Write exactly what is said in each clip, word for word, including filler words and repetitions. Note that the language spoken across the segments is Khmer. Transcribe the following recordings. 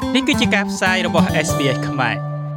នេះគឺជាការផ្សាយរបស់ เอส บี เอส ខ្មែរ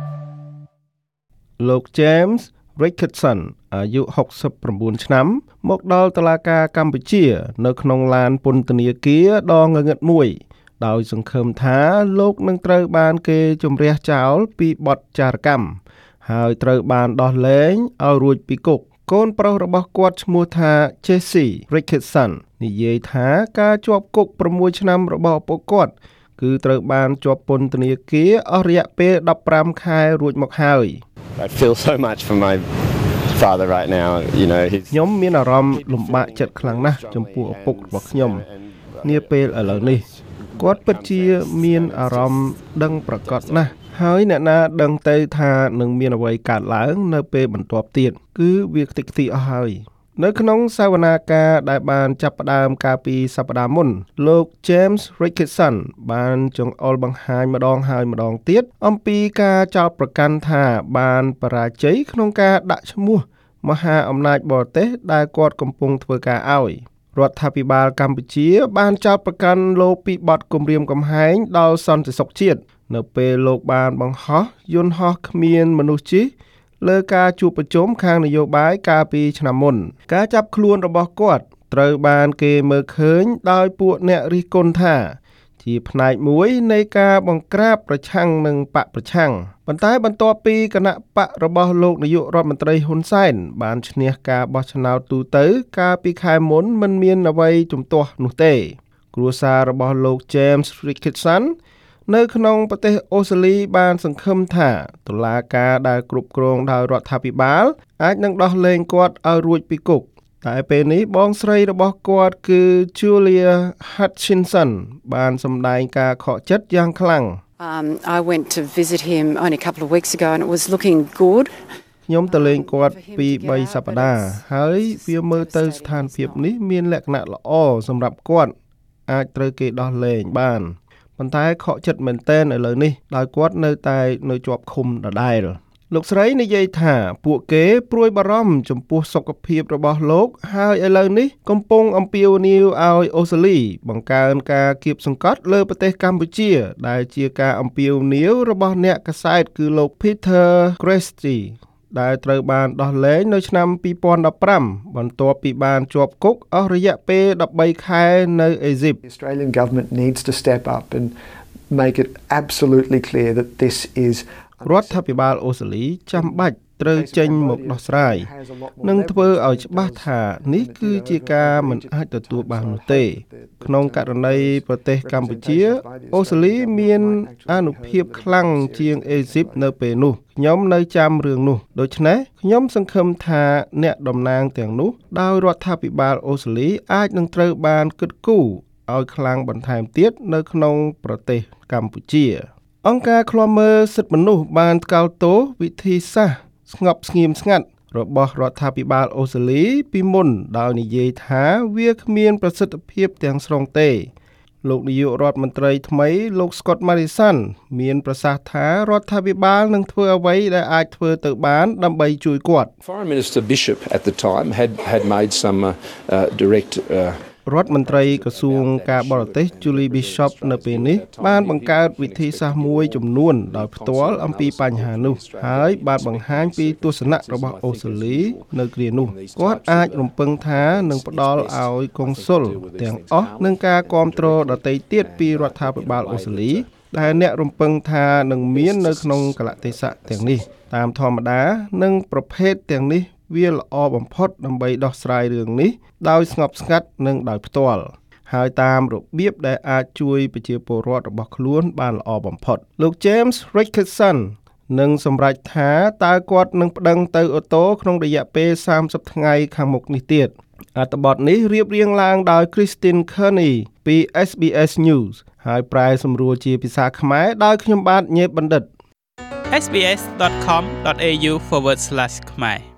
លោក James Ricketson អាយុหกสิบเก้าឆ្នាំមកដល់តុលាការកម្ពុជានៅក្នុងឡានពន្ធនាគារដ៏ងងឹតមួយដោយសង្ឃឹមថាលោកនឹងត្រូវបានគេជម្រះចោលពីបទចារកម្មហើយត្រូវបានដោះលែងឲ្យរួចពីគុកកូនប្រុសរបស់គាត់ឈ្មោះថា Jesse Ricketson និយាយថាការជាប់គុក6ឆ្នាំរបស់ឪពុកគាត់គឺត្រូវបានជាប់ពន្ធនាគារអស់រយៈពេលដប់ប្រាំខែរួចមកហើយ I feel so much for my father right now, you know, he's ខ្ញុំមានអារម្មណ៍លំបាកចិត្តខ្លាំងណាស់ចំពោះឪពុករបស់ខ្ញុំនាពេលឥឡូវនេះគាត់ពិតជាមានអារម្មណ៍ដឹងប្រកបណាស់ហើយអ្នកណាដឹងទៅថានឹងមានអ្វីកើតឡើងនៅពេលបន្ទាប់ទៀតគឺវាខ្ទេចខ្ទីអស់ហើយនៅក្នុងសវនាការដែលបានចាប់ផ្ដើមកាលពីសប្តាហ៍មុនលោក James Ricketson បានចង្អុលបង្ហាញម្ដងហើយម្ដងទៀតអំពីការចោទប្រកាន់ថាបានបរាជ័យក្នុងការដាក់ឈ្មោះមហាអំណាចបរទេសដែលគាត់កំពុងធ្វើការឲ្យរដ្ឋាភិបាលកម្ពុជាបានចោទប្រកាន់លោកពីបទគំរាមកំហែងដល់សន្តិសុខជាតិនៅពេលលោកបានបង្ហោះយន្តហោះគ្មានមនុស្សជិះលើការជួបប្រជុំខាងនយោបាយកាលពីឆ្នាំមុនការចាប់ខ្លួនរបស់គាត់ត្រូវបានគេមើលឃើញដោយពួកអ្នករិះគន់ថាជាផ្នែកមួយនៃការបង្ក្រាបប្រឆាំងនឹងបកប្រឆាំងប៉ុន្តែបន្ទាប់ពីគណៈបករបស់លោកនាយករដ្ឋមន្ត្រីហ៊ុនសែនបានឈ្នះការបោះឆ្នោតទូទៅកាលពីខែមុនមិនមានអ្វីជំទាស់នោះទេគ្រួសាររបស់លោក James Ricketsonនៅក្នុងប្រទេសអូស្ត្រាលីបានសង្ឃឹមថាតុលាការដែលគ្រប់គ្រងដោយរដ្ឋាភិបាលអាចនឹងដោះលែងគាត់ឲ្យរួចពីគុកតែពេលនេះបងស្រីរបស់គាត់គឺ Julia Hutchinson បានសម្ដែងការខកចិត្តយ៉ាងខ្លាំង Um I went to visit him only a couple of weeks ago and it was looking good. ខ្ញុំទៅលេងគាត់ពីរសប្តាហ៍ហើយវាមើលទៅស្ថានភាពនេះមានលក្ខណៈល្អសម្រាប់គាត់អាចត្រូវគេដោះលែងបានប៉ុន្តែខកចិត្តមែនទែនឥឡូវនេះដោយគាត់នៅតែនៅជាប់ឃុំដដែលលោកស្រីនិយាយថាពួកគេព្រួយបារម្ភចំពោះសុខភាពរបស់លោកហើយឥឡូវនេះកំពុងអំពាវនាវឲ្យអូស្ត្រាលីបង្កើនការគៀបសង្កត់លើប្រទេសកម្ពុជាដែលជាការអំពាវនាវរបស់អ្នកកាសែតគឺលោក Peter Gresti ដែលត្រូវបានដោះលែងនៅឆ្នាំពីរពាន់ដប់ប្រាំបន្ទាប់ពីបានជាប់គុកអស់រយៈពេលដប់បីខែនៅអេស៊ីប The Australian government needs to step up and make it absolutely clear that this is រដ្ឋាភិបាលអូស្ត្រាលីចាំបាច់ត្រូវចេញមកដោះស្រាយនិងធ្វើឲ្យច្បាស់ថានេះគឺជាការមិនអាចទទួលបាននោះទេក្នុងករណីប្រទេសកម្ពុជាអូស្ត្រាលីមានអានុភាពខ្លាំងជាងអេស៊ីបនៅពេលនោះខ្ញុំនៅចាំរឿងនោះដូច្នេះខ្ញុំសង្ឃឹមថាអ្នកតំណាងទាំងនោះដោយរដ្ឋាភិបាលអូស្ត្រាលីអាចនឹងត្រូវបានគិតគូរឲ្យខ្លាំងបន្ថែមទៀតនៅក្នុងប្រទេសកម្ពុជាអង្គការឃ្លាំមើលសិទ្ធិមនុស្សបានថ្កោលទោសវិធីសាស្ត្រស្ងប់ស្ងៀមស្ងាត់របស់រដ្ឋាភិបាលអូស្ត្រាលីពីមុនដោយនិយាយថាវាគ្មានប្រសិទ្ធភាពទាំងស្រុងទេលោកនាយករដ្ឋមន្ត្រីថ្មីលោក Scott Morrison មានប្រសាសន៍ថារដ្ឋាភិបាលនឹងធ្វើអ្វីដែលអាចធ្វើទៅបានដើម្បីជួយគាត់ Foreign Minister Bishop at the time had had made some uh, uh, direct uh, រដ្ឋមន្ត្រីក្រសួងការបរទេស Julie Bishop នៅពេលនេះបានបង្កើតវិធីសាស្ត្រមួយចំនួនដោយផ្ទាល់អំពីបញ្ហានោះហើយបានបង្ហាញពីទស្សនៈរបស់អូស្ត្រាលីនៅគ្រានោះគាត់អាចរំពឹងថានឹងផ្ដល់ឲ្យកុងស៊ុលទាំងអស់នឹងការគាំទ្រដទៃទៀតពីរដ្ឋាភិបាលអូស្ត្រាលីដែលអ្នករំពឹងថានឹងមាននៅក្នុងកលៈទេសៈទាំងនេះតាមធម្មតានិងប្រភេទទាំងនេះវាល្អបំផុតដើម្បីដោះស្រាយរឿងនេះដោយស្ងប់ស្ងាត់និងដោយផ្ទាល់ហើយតាមរបៀបដែលអាចជួយប្រជាពលរដ្ឋរបស់ខ្លួនបានល្អបំផុតលោក James Ricketson នឹងសម្រេចថាតើគាត់នឹងប្តឹងទៅអូតូក្នុងរយៈពេលសាមសិបថ្ងៃខាងមុខនេះទៀតអត្ថបទនេះរៀបរៀងឡើងដោយ Christine Kearney ពី เอส บี เอส News ហើយប្រែសម្រួលជាភាសាខ្មែរដោយខ្ញុំបាទញេបបណ្ឌិតเอส บี เอส ดอท คอม ดอท เอ ยู forward slash ខ្មែរ